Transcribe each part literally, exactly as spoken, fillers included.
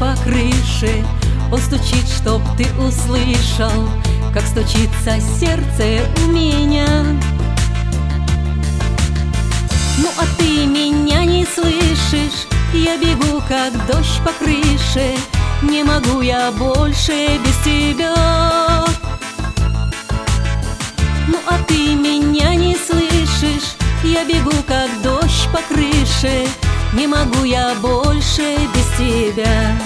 по крыше. Он стучит, чтоб ты услышал, как стучится сердце у меня. Ну а ты меня не слышишь, я бегу, как дождь по крыше. Не могу я больше без тебя. Ну а ты меня не слышишь, я бегу, как дождь по крыше. Не могу я больше без тебя.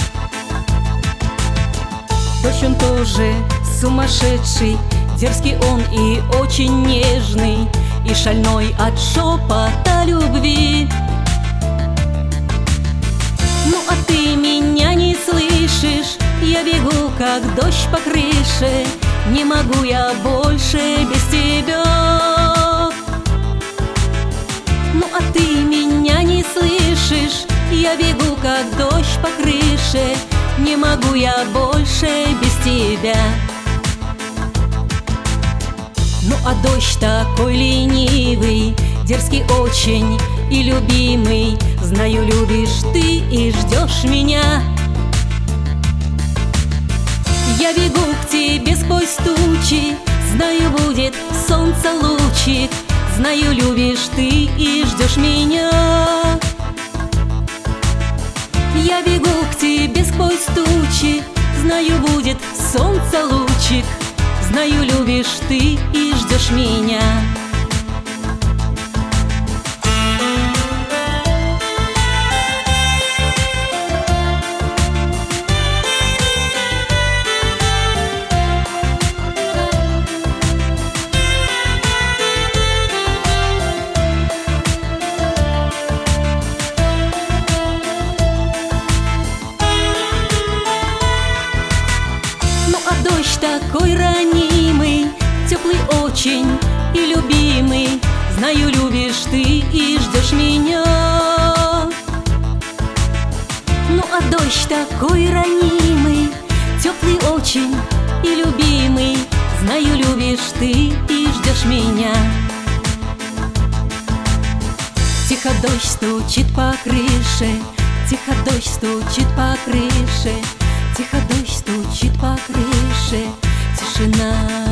Дождь он тоже сумасшедший, дерзкий он и очень нежный, и шальной от шепота любви. Ну а ты меня не слышишь, я бегу, как дождь по крыше. Не могу я больше без тебя. Ну а ты меня не слышишь, я бегу, как дождь по крыше. Не могу я больше без тебя. Ну а дождь такой ленивый, дерзкий очень и любимый. Знаю, любишь ты и ждешь меня. Я бегу к тебе сквозь тучи, знаю, будет солнце лучик. Знаю, любишь ты и ждешь меня. Я бегу к тебе сквозь тучи, знаю, будет солнце лучик. Знаю, любишь ты и ждешь меня. Дождь такой ранимый, теплый очень и любимый. Знаю, любишь ты и ждешь меня. Ну а дождь такой ранимый, теплый очень и любимый. Знаю, любишь ты и ждешь меня. Тихо дождь стучит по крыше, тихо дождь стучит по крыше. Тихо дождь стучит по крыше, тишина.